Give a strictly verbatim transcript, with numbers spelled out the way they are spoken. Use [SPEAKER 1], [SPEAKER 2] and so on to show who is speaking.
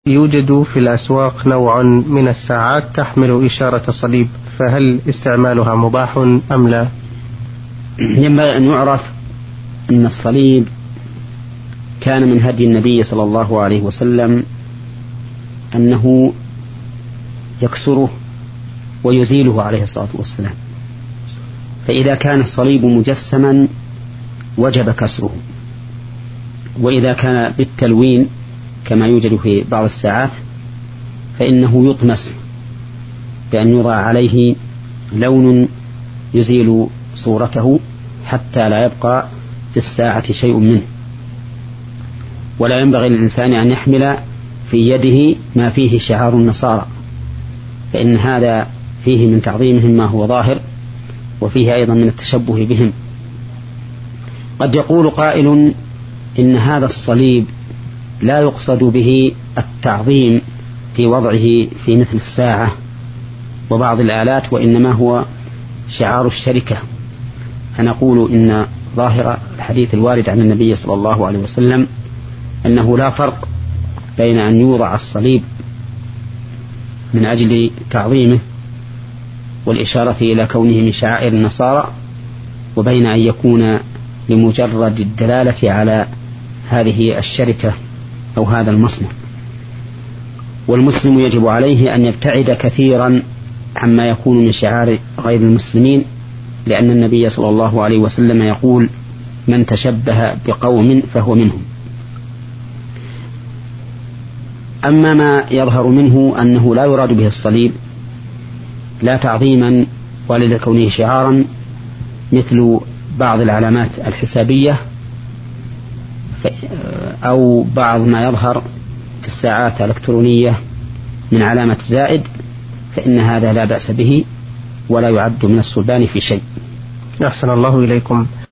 [SPEAKER 1] يوجد في الأسواق نوع من الساعات تحمل إشارة صليب، فهل استعمالها مباح أم لا؟
[SPEAKER 2] ينبغي أن يعرف أن الصليب كان من هدي النبي صلى الله عليه وسلم أنه يكسره ويزيله عليه الصلاة والسلام، فإذا كان الصليب مجسما وجب كسره، وإذا كان بالتلوين كما يوجد في بعض الساعات فإنه يطمس بأن يوضع عليه لون يزيل صورته حتى لا يبقى في الساعة شيء منه. ولا ينبغي للإنسان أن يحمل في يده ما فيه شعار النصارى، فإن هذا فيه من تعظيمهم ما هو ظاهر، وفيه أيضا من التشبه بهم. قد يقول قائل إن هذا الصليب لا يقصد به التعظيم في وضعه في مثل الساعة وبعض الآلات، وإنما هو شعار الشركة. فنقول إن ظاهر الحديث الوارد عن النبي صلى الله عليه وسلم أنه لا فرق بين أن يوضع الصليب من أجل تعظيمه والإشارة إلى كونه من شعائر النصارى، وبين أن يكون لمجرد الدلالة على هذه الشركة أو هذا المصنع. والمسلم يجب عليه أن يبتعد كثيرا عما يكون من شعار غير المسلمين، لأن النبي صلى الله عليه وسلم يقول: من تشبه بقوم فهو منهم. أما ما يظهر منه أنه لا يراد به الصليب لا تعظيما ولا لكونه شعارا، مثل بعض العلامات الحسابية أو بعض ما يظهر في الساعات الإلكترونية من علامة زائد، فإن هذا لا بأس به ولا يعد من الصلبان في شيء.
[SPEAKER 1] أحسن الله إليكم.